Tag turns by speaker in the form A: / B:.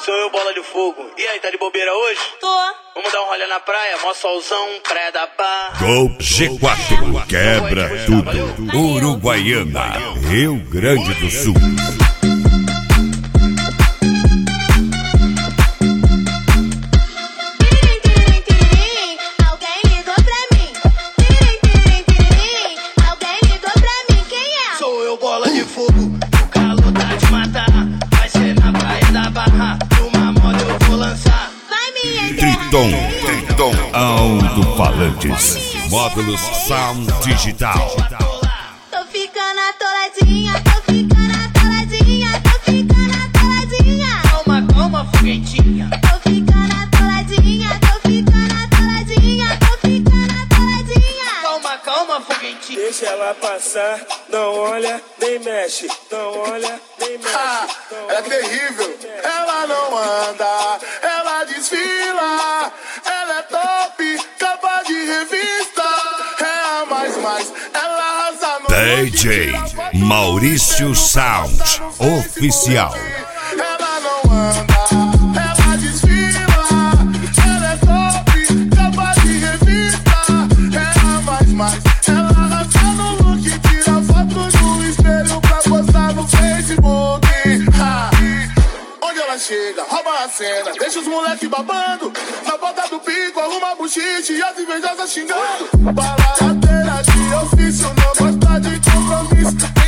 A: Sou eu, bola de fogo. E aí, tá de bobeira hoje?
B: Tô.
A: Vamos dar um rolê na praia, mó solzão, praia da Barra.
C: Gol G4, quebra tudo. Uruguaiana, Rio Grande do Sul.
A: Bola de fogo, o calor tá de matar. Vai ser na praia da Barra, numa moda eu vou lançar.
B: Vai me enterrar.
C: Triton, alto-falantes, módulos Sound Digital.
B: Tô ficando atoladinha, tô ficando atoladinha, tô ficando atoladinha.
A: Calma, calma, foguetinha.
B: Tô ficando atoladinha, tô ficando atoladinha, tô ficando atoladinha.
A: Calma, calma, foguetinha.
D: Deixa ela passar, não olha, nem mexe. Não olha, nem mexe.
E: Ela é terrível. Ela não anda, ela desfila. Ela é top, capa de revista. É a mais, ela arrasa no
C: DJ Maurício Sound Oficial.
E: Ela não anda, ela desfila. Ela é top, capa de revista. É a mais, ela arrasa no look. Tira foto no espelho pra postar no Facebook. Onde ela chega, rouba a cena. Deixa os moleque babando. Na ponta do pico, arruma buchiche e as invejosas xingando. Baladeira de ofício, não gosta de compromisso.